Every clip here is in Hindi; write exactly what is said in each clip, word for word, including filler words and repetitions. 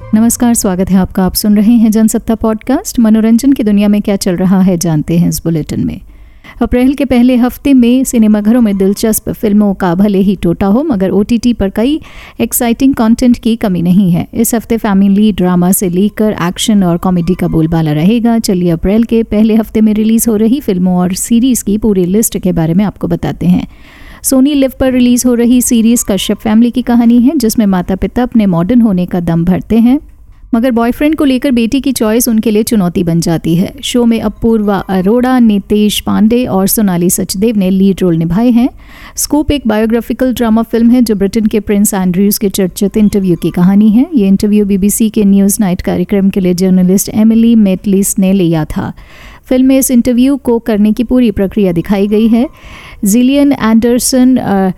नमस्कार, स्वागत है आपका। आप सुन रहे हैं जनसत्ता पॉडकास्ट। मनोरंजन की दुनिया में क्या चल रहा है जानते हैं इस बुलेटिन में। अप्रैल के पहले हफ्ते में सिनेमाघरों में दिलचस्प फिल्मों का भले ही टोटा हो, मगर ओटीटी पर कई एक्साइटिंग कंटेंट की कमी नहीं है। इस हफ्ते फैमिली ड्रामा से लेकर एक्शन और कॉमेडी का बोलबाला रहेगा। चलिए अप्रैल के पहले हफ्ते में रिलीज हो रही फिल्मों और सीरीज की पूरी लिस्ट के बारे में आपको बताते हैं। सोनी लिव पर रिलीज हो रही सीरीज कश्यप फैमिली की कहानी है, जिसमें माता पिता अपने मॉडर्न होने का दम भरते हैं, मगर बॉयफ्रेंड को लेकर बेटी की चॉइस उनके लिए चुनौती बन जाती है। शो में अपूर्वा अरोड़ा, नितेश पांडे और सोनाली सचदेव ने लीड रोल निभाए हैं। स्कूप एक बायोग्राफिकल ड्रामा फिल्म है जो ब्रिटेन के प्रिंस एंड्रयूज के चर्चित इंटरव्यू की कहानी है। ये इंटरव्यू बीबीसी के न्यूज़ नाइट कार्यक्रम के लिए जर्नलिस्ट एमिली मेटलिस ने लिया था। फिल्म में इस इंटरव्यू को करने की पूरी प्रक्रिया दिखाई गई है। जिलियन एंडरसन,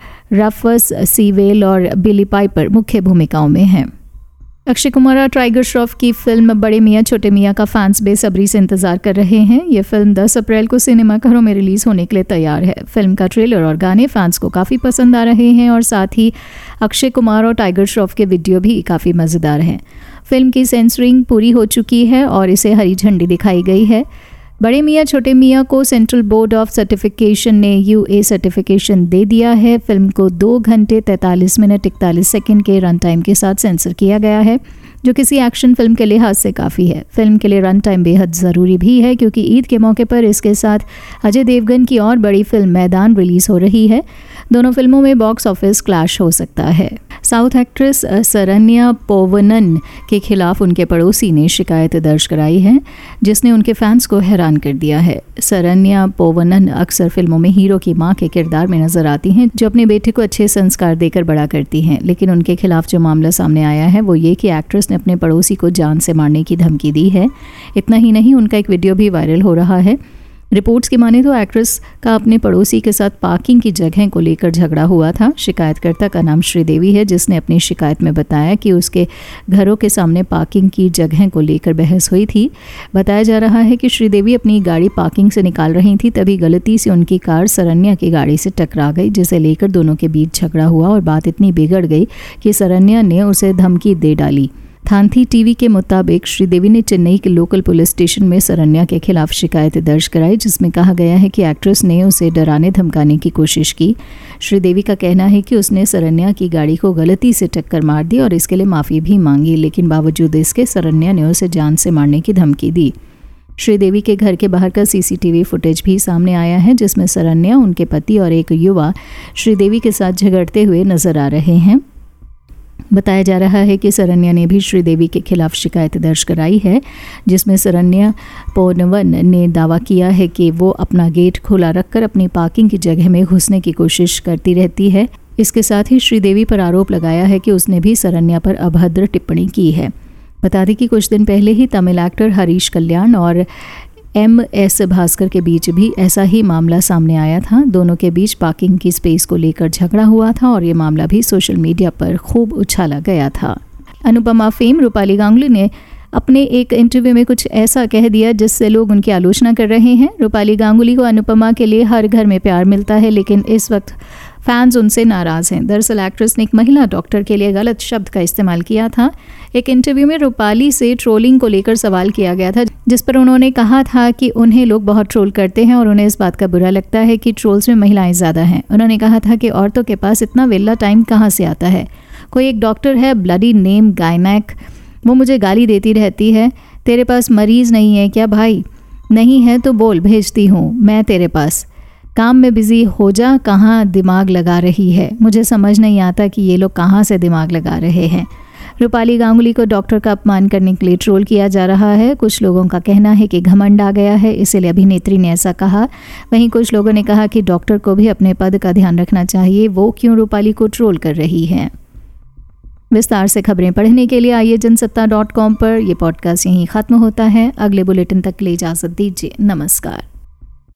रफस सीवेल और बिली पाइपर मुख्य भूमिकाओं में हैं। अक्षय कुमार और टाइगर श्रॉफ की फिल्म बड़े मियाँ छोटे मियाँ का फैंस बेसब्री से इंतजार कर रहे हैं। ये फिल्म दस अप्रैल को सिनेमाघरों में रिलीज होने के लिए तैयार है। फिल्म का ट्रेलर और गाने फैंस को काफ़ी पसंद आ रहे हैं और साथ ही अक्षय कुमार और टाइगर श्रॉफ के वीडियो भी काफ़ी मज़ेदार हैं। फिल्म की सेंसरिंग पूरी हो चुकी है और इसे हरी झंडी दिखाई गई है। बड़े मियाँ छोटे मियाँ को सेंट्रल बोर्ड ऑफ सर्टिफिकेशन ने यूए सर्टिफिकेशन दे दिया है। फिल्म को दो घंटे तैंतालीस मिनट इकतालीस सेकंड के रन टाइम के साथ सेंसर किया गया है, जो किसी एक्शन फिल्म के लिहाज से काफ़ी है। फिल्म के लिए रन टाइम बेहद ज़रूरी भी है, क्योंकि ईद के मौके पर इसके साथ अजय देवगन की और बड़ी फिल्म मैदान रिलीज़ हो रही है। दोनों फिल्मों में बॉक्स ऑफिस क्लैश हो सकता है। साउथ एक्ट्रेस सरन्या पोवनन के खिलाफ उनके पड़ोसी ने शिकायत दर्ज कराई है, जिसने उनके फैंस को हैरान कर दिया है। सरन्या पोवनन अक्सर फिल्मों में हीरो की मां के किरदार में नजर आती हैं, जो अपने बेटे को अच्छे संस्कार देकर बड़ा करती हैं। लेकिन उनके खिलाफ जो मामला सामने आया है वो ये कि एक्ट्रेस ने अपने पड़ोसी को जान से मारने की धमकी दी है। इतना ही नहीं, उनका एक वीडियो भी वायरल हो रहा है। रिपोर्ट्स की माने तो एक्ट्रेस का अपने पड़ोसी के साथ पार्किंग की जगह को लेकर झगड़ा हुआ था। शिकायतकर्ता का नाम श्रीदेवी है, जिसने अपनी शिकायत में बताया कि उसके घरों के सामने पार्किंग की जगह को लेकर बहस हुई थी। बताया जा रहा है कि श्रीदेवी अपनी गाड़ी पार्किंग से निकाल रही थी, तभी गलती से उनकी कार सरन्या की गाड़ी से टकरा गई, जिसे लेकर दोनों के बीच झगड़ा हुआ और बात इतनी बिगड़ गई कि सरन्या ने उसे धमकी दे डाली। थांथी टीवी के मुताबिक श्रीदेवी ने चेन्नई के लोकल पुलिस स्टेशन में सरन्या के खिलाफ शिकायत दर्ज कराई, जिसमें कहा गया है कि एक्ट्रेस ने उसे डराने धमकाने की कोशिश की। श्रीदेवी का कहना है कि उसने सरन्या की गाड़ी को गलती से टक्कर मार दी और इसके लिए माफ़ी भी मांगी, लेकिन बावजूद इसके सरन्या ने उसे जान से मारने की धमकी दी। श्रीदेवी के घर के बाहर का सीसीटीवी फुटेज भी सामने आया है, जिसमें सरन्या, उनके पति और एक युवा श्रीदेवी के साथ झगड़ते हुए नजर आ रहे हैं। बताया जा रहा है कि सरन्या ने भी श्रीदेवी के खिलाफ शिकायत दर्ज कराई है, जिसमें सरन्या पोनवन ने दावा किया है कि वो अपना गेट खुला रखकर अपनी पार्किंग की जगह में घुसने की कोशिश करती रहती है। इसके साथ ही श्रीदेवी पर आरोप लगाया है कि उसने भी सरन्या पर अभद्र टिप्पणी की है। बता दें कि कुछ दिन पहले ही तमिल एक्टर हरीश कल्याण और एम एस भास्कर के बीच भी ऐसा ही मामला सामने आया था। दोनों के बीच पार्किंग की स्पेस को लेकर झगड़ा हुआ था और ये मामला भी सोशल मीडिया पर खूब उछाला गया था। अनुपमा फेम रूपाली गांगुली ने अपने एक इंटरव्यू में कुछ ऐसा कह दिया जिससे लोग उनकी आलोचना कर रहे हैं। रूपाली गांगुली को अनुपमा के लिए हर घर में प्यार मिलता है, लेकिन इस वक्त फैंस उनसे नाराज़ हैं। दरअसल एक्ट्रेस ने एक महिला डॉक्टर के लिए गलत शब्द का इस्तेमाल किया था। एक इंटरव्यू में रूपाली से ट्रोलिंग को लेकर सवाल किया गया था, जिस पर उन्होंने कहा था कि उन्हें लोग बहुत ट्रोल करते हैं और उन्हें इस बात का बुरा लगता है कि ट्रोल्स में महिलाएं ज़्यादा हैं। उन्होंने कहा था कि औरतों के पास इतना वेला टाइम कहाँ से आता है। कोई एक डॉक्टर है, ब्लडी नेम गायनैक, वो मुझे गाली देती रहती है, तेरे पास मरीज़ नहीं है क्या भाई? नहीं है तो बोल, भेजती हूँ मैं तेरे पास। काम में बिजी हो जा, कहाँ दिमाग लगा रही है। मुझे समझ नहीं आता कि ये लोग कहाँ से दिमाग लगा रहे हैं। रूपाली गांगुली को डॉक्टर का अपमान करने के लिए ट्रोल किया जा रहा है। कुछ लोगों का कहना है कि घमंड आ गया है, इसलिए अभिनेत्री ने ऐसा कहा। वहीं कुछ लोगों ने कहा कि डॉक्टर को भी अपने पद का ध्यान रखना चाहिए, वो क्यों रूपाली को ट्रोल कर रही हैं। विस्तार से खबरें पढ़ने के लिए आइए जनसत्ता डॉट कॉम पर। यह पॉडकास्ट यहीं ख़त्म होता है। अगले बुलेटिन तक के लिए इजाज़त दीजिए। नमस्कार।